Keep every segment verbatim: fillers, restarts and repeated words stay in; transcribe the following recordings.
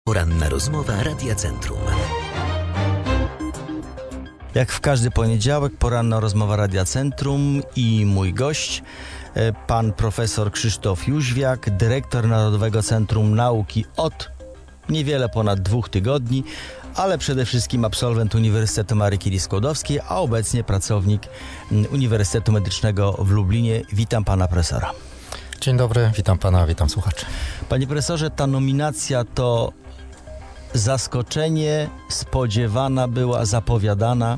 Poranna rozmowa Radia Centrum. Jak w każdy poniedziałek, poranna rozmowa Radia Centrum i mój gość, pan profesor Krzysztof Jóźwiak, dyrektor Narodowego Centrum Nauki od niewiele ponad dwóch tygodni, ale przede wszystkim absolwent Uniwersytetu Marii Curie-Skłodowskiej, a obecnie pracownik Uniwersytetu Medycznego w Lublinie. Witam pana profesora. Dzień dobry, witam pana, witam słuchaczy. Panie profesorze, ta nominacja to zaskoczenie, spodziewana była, zapowiadana?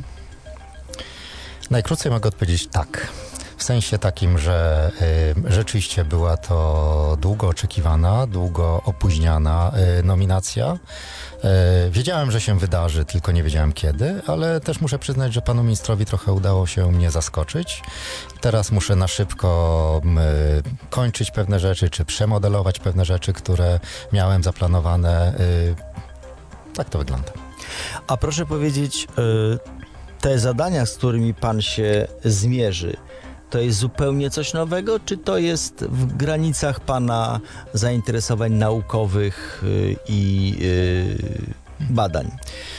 Najkrócej mogę odpowiedzieć tak. W sensie takim, że y, rzeczywiście była to długo oczekiwana, długo opóźniana y, nominacja. Y, wiedziałem, że się wydarzy, tylko nie wiedziałem kiedy, ale też muszę przyznać, że panu ministrowi trochę udało się mnie zaskoczyć. Teraz muszę na szybko y, kończyć pewne rzeczy, czy przemodelować pewne rzeczy, które miałem zaplanowane. Y, tak to wygląda. A proszę powiedzieć, y, te zadania, z którymi pan się zmierzy, to jest zupełnie coś nowego, czy to jest w granicach pana zainteresowań naukowych y, i y, badań?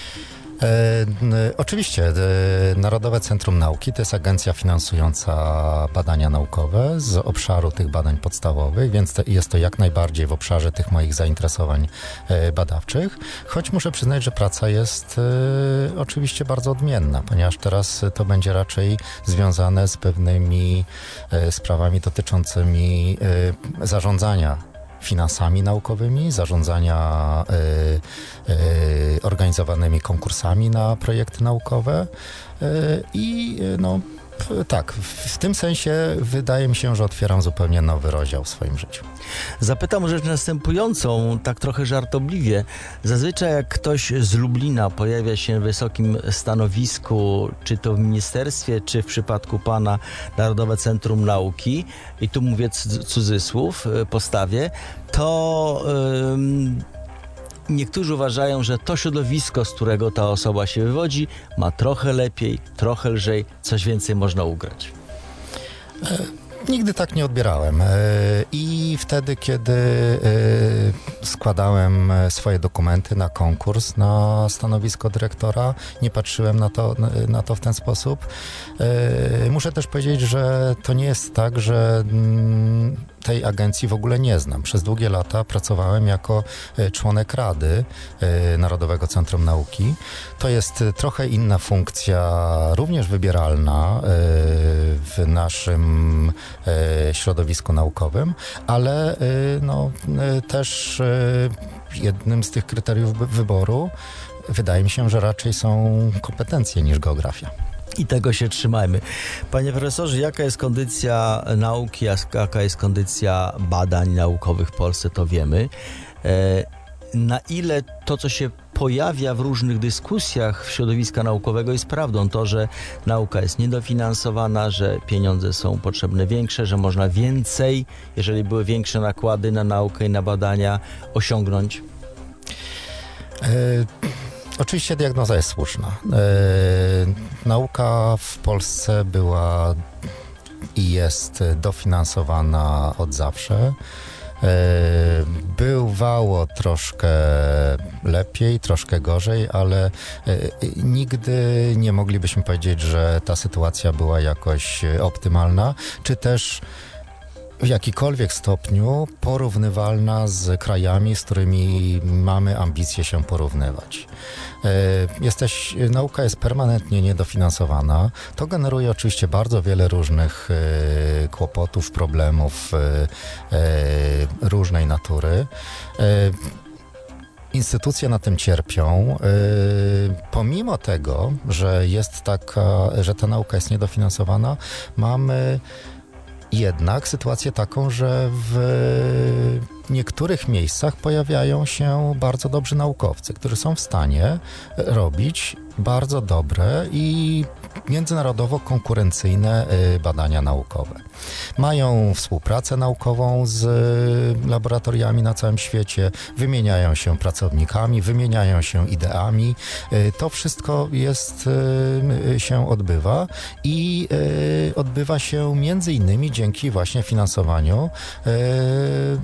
E, oczywiście e, Narodowe Centrum Nauki to jest agencja finansująca badania naukowe z obszaru tych badań podstawowych, więc to, jest to jak najbardziej w obszarze tych moich zainteresowań e, badawczych, choć muszę przyznać, że praca jest e, oczywiście bardzo odmienna, ponieważ teraz to będzie raczej związane z pewnymi e, sprawami dotyczącymi e, zarządzania finansami naukowymi, zarządzania y, y, organizowanymi konkursami na projekty naukowe y, i no tak, w tym sensie wydaje mi się, że otwieram zupełnie nowy rozdział w swoim życiu. Zapytam rzecz następującą, tak trochę żartobliwie. Zazwyczaj jak ktoś z Lublina pojawia się w wysokim stanowisku, czy to w ministerstwie, czy w przypadku pana Narodowe Centrum Nauki, i tu mówię cudzysłów, postawię, to ym, niektórzy uważają, że to środowisko, z którego ta osoba się wywodzi, ma trochę lepiej, trochę lżej, coś więcej można ugrać. E, nigdy tak nie odbierałem. E, I wtedy, kiedy e, składałem swoje dokumenty na konkurs, na stanowisko dyrektora, nie patrzyłem na to, na, na to w ten sposób. E, muszę też powiedzieć, że to nie jest tak, że mm, tej agencji w ogóle nie znam. Przez długie lata pracowałem jako członek Rady Narodowego Centrum Nauki. To jest trochę inna funkcja, również wybieralna w naszym środowisku naukowym, ale no, też jednym z tych kryteriów wyboru wydaje mi się, że raczej są kompetencje niż geografia. I tego się trzymajmy. Panie profesorze, jaka jest kondycja nauki, jaka jest kondycja badań naukowych w Polsce, to wiemy. Na ile to, co się pojawia w różnych dyskusjach w środowiska naukowego, jest prawdą? To, że nauka jest niedofinansowana, że pieniądze są potrzebne większe, że można więcej, jeżeli były większe nakłady na naukę i na badania, osiągnąć? E Oczywiście diagnoza jest słuszna. E, nauka w Polsce była i jest dofinansowana od zawsze. E, bywało troszkę lepiej, troszkę gorzej, ale e, nigdy nie moglibyśmy powiedzieć, że ta sytuacja była jakoś optymalna, czy też w jakikolwiek stopniu porównywalna z krajami, z którymi mamy ambicje się porównywać. Jesteś, nauka jest permanentnie niedofinansowana. To generuje oczywiście bardzo wiele różnych e, kłopotów, problemów e, e, różnej natury. E, Instytucje na tym cierpią. Yy, pomimo tego, że jest taka, że ta nauka jest niedofinansowana, mamy jednak sytuację taką, że w niektórych miejscach pojawiają się bardzo dobrzy naukowcy, którzy są w stanie robić bardzo dobre i międzynarodowo konkurencyjne badania naukowe. Mają współpracę naukową z laboratoriami na całym świecie, wymieniają się pracownikami, wymieniają się ideami. To wszystko jest, się odbywa i odbywa się między innymi dzięki właśnie finansowaniu Narodowego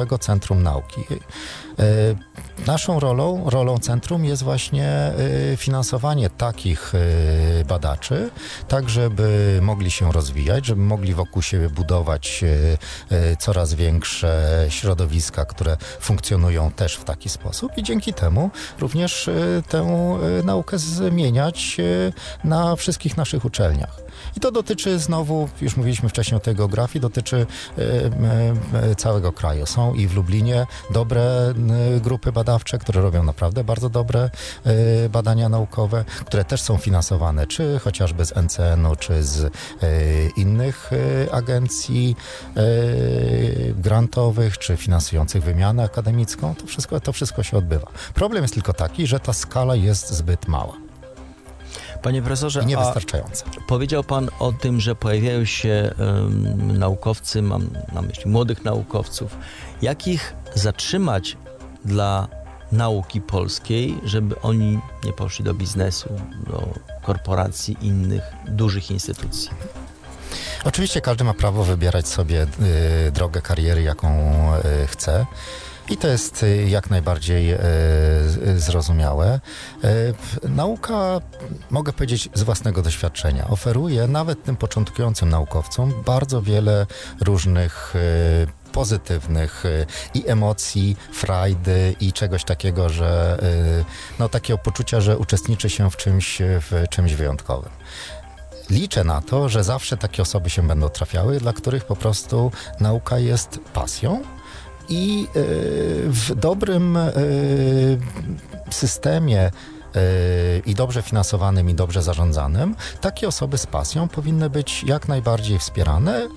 Narodowego Centrum Nauki. Naszą rolą, rolą centrum jest właśnie finansowanie takich badaczy, tak żeby mogli się rozwijać, żeby mogli wokół siebie budować coraz większe środowiska, które funkcjonują też w taki sposób i dzięki temu również tę naukę zmieniać na wszystkich naszych uczelniach. I to dotyczy znowu, już mówiliśmy wcześniej o tej geografii, dotyczy e, e, całego kraju. Są i w Lublinie dobre e, grupy badawcze, które robią naprawdę bardzo dobre e, badania naukowe, które też są finansowane, czy chociażby z N C N u, czy z e, innych e, agencji e, grantowych, czy finansujących wymianę akademicką. To wszystko, to wszystko się odbywa. Problem jest tylko taki, że ta skala jest zbyt mała. Panie profesorze, I niewystarczająca. Powiedział pan o tym, że pojawiają się um, naukowcy, mam na myśli młodych naukowców. Jak ich zatrzymać dla nauki polskiej, żeby oni nie poszli do biznesu, do korporacji, innych dużych instytucji? Oczywiście każdy ma prawo wybierać sobie y, drogę kariery, jaką y, chce. I to jest jak najbardziej e, zrozumiałe. E, nauka, mogę powiedzieć z własnego doświadczenia, oferuje nawet tym początkującym naukowcom bardzo wiele różnych e, pozytywnych e, i emocji, frajdy i czegoś takiego, że e, no takiego poczucia, że uczestniczy się w czymś, w czymś wyjątkowym. Liczę na to, że zawsze takie osoby się będą trafiały, dla których po prostu nauka jest pasją. I w dobrym systemie i dobrze finansowanym i dobrze zarządzanym, takie osoby z pasją powinny być jak najbardziej wspierane.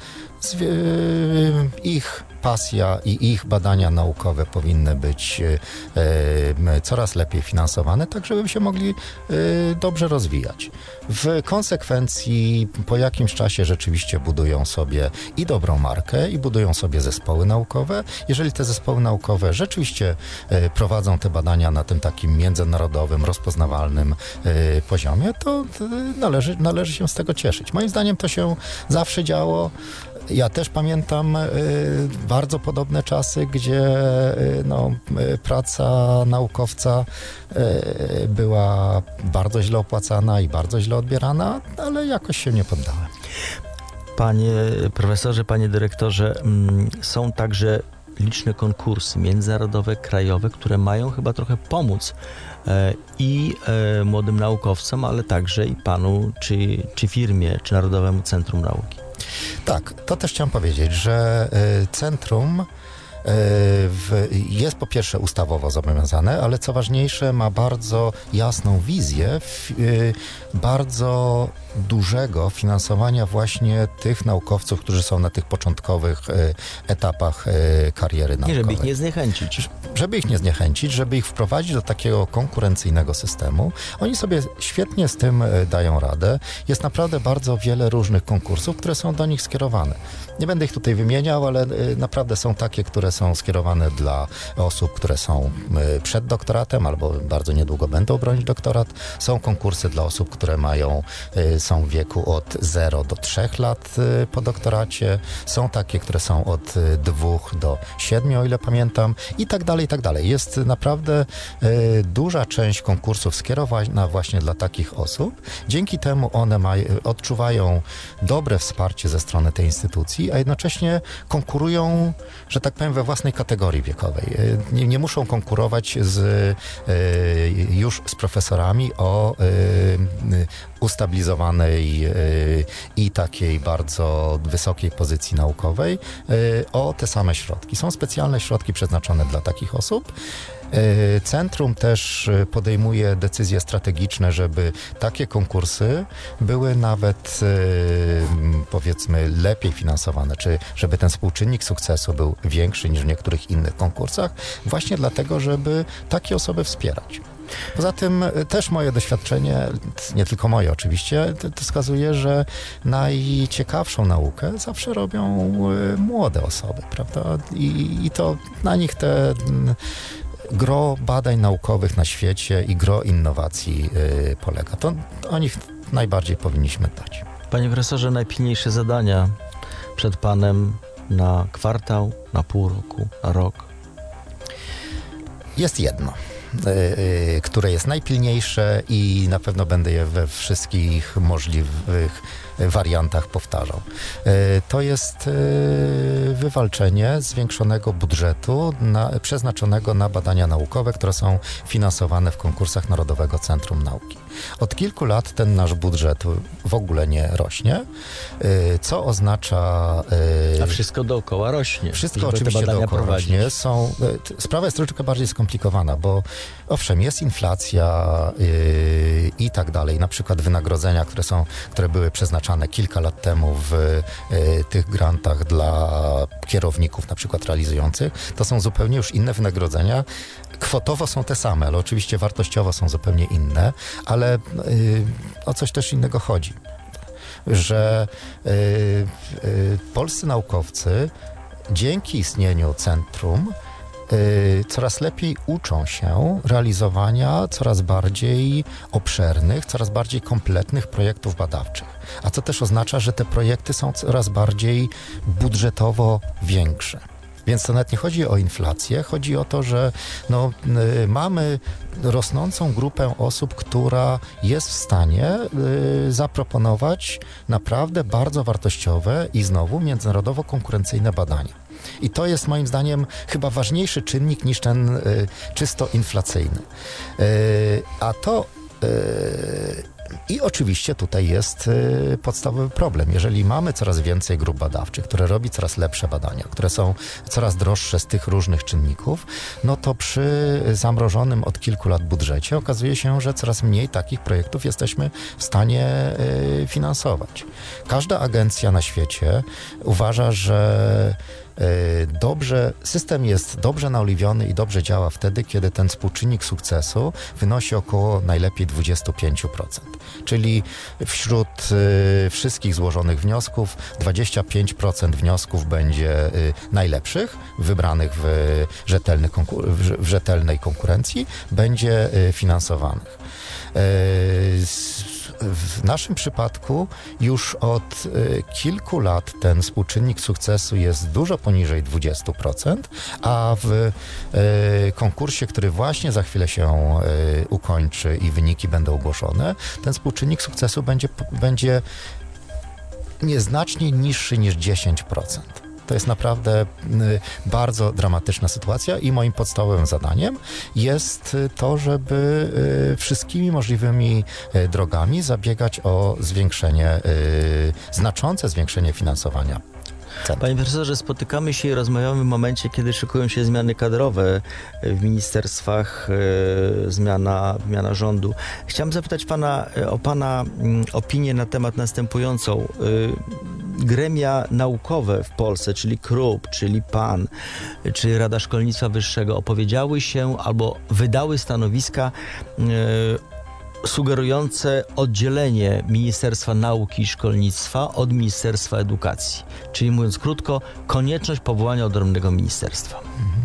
Ich pasja i ich badania naukowe powinny być e, coraz lepiej finansowane, tak żeby się mogli e, dobrze rozwijać. W konsekwencji po jakimś czasie rzeczywiście budują sobie i dobrą markę, i budują sobie zespoły naukowe. Jeżeli te zespoły naukowe rzeczywiście e, prowadzą te badania na tym takim międzynarodowym, rozpoznawalnym e, poziomie, to e, należy, należy się z tego cieszyć. Moim zdaniem to się zawsze działo. Ja też pamiętam y, bardzo podobne czasy, gdzie y, no, y, praca naukowca y, była bardzo źle opłacana i bardzo źle odbierana, ale jakoś się nie poddałem. Panie profesorze, panie dyrektorze, mm, są także liczne konkursy międzynarodowe, krajowe, które mają chyba trochę pomóc e, i e, młodym naukowcom, ale także i panu, czy, czy firmie, czy Narodowemu Centrum Nauki. Tak, to też chciałem powiedzieć, że y, centrum y, w, jest po pierwsze ustawowo zobowiązane, ale co ważniejsze ma bardzo jasną wizję w, y, bardzo dużego finansowania właśnie tych naukowców, którzy są na tych początkowych y, etapach y, kariery naukowej. I żeby ich nie zniechęcić. Żeby ich nie zniechęcić, żeby ich wprowadzić do takiego konkurencyjnego systemu. Oni sobie świetnie z tym y, dają radę. Jest naprawdę bardzo wiele różnych konkursów, które są do nich skierowane. Nie będę ich tutaj wymieniał, ale y, naprawdę są takie, które są skierowane dla osób, które są y, przed doktoratem albo bardzo niedługo będą bronić doktorat. Są konkursy dla osób, które mają y, są w wieku od zera do trzech lat y, po doktoracie. Są takie, które są od y, dwóch do siedmiu, o ile pamiętam, i tak dalej, i tak dalej. Jest naprawdę y, duża część konkursów skierowana właśnie dla takich osób. Dzięki temu one maj, odczuwają dobre wsparcie ze strony tej instytucji, a jednocześnie konkurują, że tak powiem, we własnej kategorii wiekowej. Y, nie, nie muszą konkurować z, y, już z profesorami o y, y, ustabilizowanej y, i takiej bardzo wysokiej pozycji naukowej y, o te same środki. Są specjalne środki przeznaczone dla takich osób. Y, Centrum też podejmuje decyzje strategiczne, żeby takie konkursy były nawet y, powiedzmy lepiej finansowane, czy żeby ten współczynnik sukcesu był większy niż w niektórych innych konkursach, właśnie dlatego, żeby takie osoby wspierać. Poza tym też moje doświadczenie, nie tylko moje oczywiście, to, to wskazuje, że najciekawszą naukę zawsze robią młode osoby, prawda? I, i to na nich te gro badań naukowych na świecie i gro innowacji y, polega. To o nich najbardziej powinniśmy dbać. Panie profesorze, najpilniejsze zadania przed panem na kwartał, na pół roku, na rok? Jest jedno, yy, które jest najpilniejsze i na pewno będę je we wszystkich możliwych wariantach powtarzał. To jest wywalczenie zwiększonego budżetu na, przeznaczonego na badania naukowe, które są finansowane w konkursach Narodowego Centrum Nauki. Od kilku lat ten nasz budżet w ogóle nie rośnie, co oznacza... A wszystko dookoła rośnie. Wszystko oczywiście dookoła rośnie. Są, sprawa jest troszeczkę bardziej skomplikowana, bo owszem, jest inflacja yy, i tak dalej. Na przykład wynagrodzenia, które są, które były przeznaczane kilka lat temu w y, tych grantach dla kierowników na przykład realizujących, to są zupełnie już inne wynagrodzenia. Kwotowo są te same, ale oczywiście wartościowo są zupełnie inne, ale y, o coś też innego chodzi, że y, y, polscy naukowcy dzięki istnieniu centrum coraz lepiej uczą się realizowania coraz bardziej obszernych, coraz bardziej kompletnych projektów badawczych. A co też oznacza, że te projekty są coraz bardziej budżetowo większe. Więc to nawet nie chodzi o inflację, chodzi o to, że no, y, mamy rosnącą grupę osób, która jest w stanie y, zaproponować naprawdę bardzo wartościowe i znowu międzynarodowo konkurencyjne badania. I to jest moim zdaniem chyba ważniejszy czynnik niż ten y, czysto inflacyjny. Y, a to y, i oczywiście tutaj jest y, podstawowy problem. Jeżeli mamy coraz więcej grup badawczych, które robi coraz lepsze badania, które są coraz droższe z tych różnych czynników, no to przy zamrożonym od kilku lat budżecie okazuje się, że coraz mniej takich projektów jesteśmy w stanie y, finansować. Każda agencja na świecie uważa, że dobrze, system jest dobrze naoliwiony i dobrze działa wtedy, kiedy ten współczynnik sukcesu wynosi około najlepiej dwadzieścia pięć procent. Czyli wśród y, wszystkich złożonych wniosków dwadzieścia pięć procent wniosków będzie y, najlepszych, wybranych w, rzetelny konkur- w rzetelnej konkurencji, będzie y, finansowanych. Y, W naszym przypadku już od y, kilku lat ten współczynnik sukcesu jest dużo poniżej dwadzieścia procent, a w y, konkursie, który właśnie za chwilę się y, ukończy i wyniki będą ogłoszone, ten współczynnik sukcesu będzie, będzie nieznacznie niższy niż dziesięć procent. To jest naprawdę bardzo dramatyczna sytuacja i moim podstawowym zadaniem jest to, żeby wszystkimi możliwymi drogami zabiegać o zwiększenie, znaczące zwiększenie finansowania. Panie profesorze, spotykamy się i rozmawiamy w momencie, kiedy szykują się zmiany kadrowe w ministerstwach, zmiana, zmiana rządu. Chciałem zapytać pana o pana opinię na temat następującą. Gremia naukowe w Polsce, czyli K R U P, czyli PAN, czy Rada Szkolnictwa Wyższego opowiedziały się albo wydały stanowiska sugerujące oddzielenie Ministerstwa Nauki i Szkolnictwa od Ministerstwa Edukacji. Czyli mówiąc krótko, konieczność powołania odrębnego ministerstwa.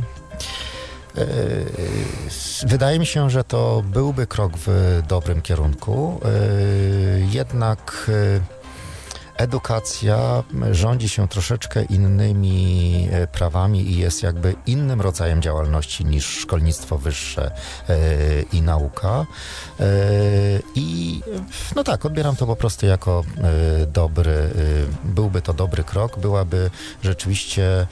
Wydaje mi się, że to byłby krok w dobrym kierunku. Jednak edukacja rządzi się troszeczkę innymi prawami i jest jakby innym rodzajem działalności niż szkolnictwo wyższe i nauka. I no tak, odbieram to po prostu jako dobry, byłby to dobry krok, byłaby rzeczywiście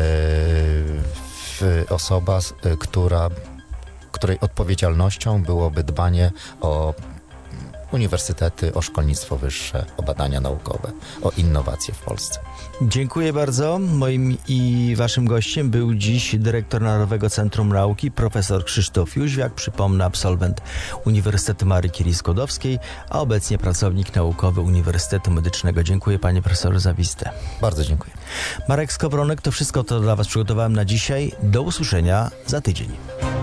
osoba, która, której odpowiedzialnością byłoby dbanie o uniwersytety, o szkolnictwo wyższe, o badania naukowe, o innowacje w Polsce. Dziękuję bardzo. Moim i waszym gościem był dziś dyrektor Narodowego Centrum Nauki, profesor Krzysztof Jóźwiak, przypomnę, absolwent Uniwersytetu Marii Curie-Skłodowskiej, a obecnie pracownik naukowy Uniwersytetu Medycznego. Dziękuję panie profesorze za wizytę. Bardzo dziękuję. Marek Skowronek, to wszystko to dla was przygotowałem na dzisiaj. Do usłyszenia za tydzień.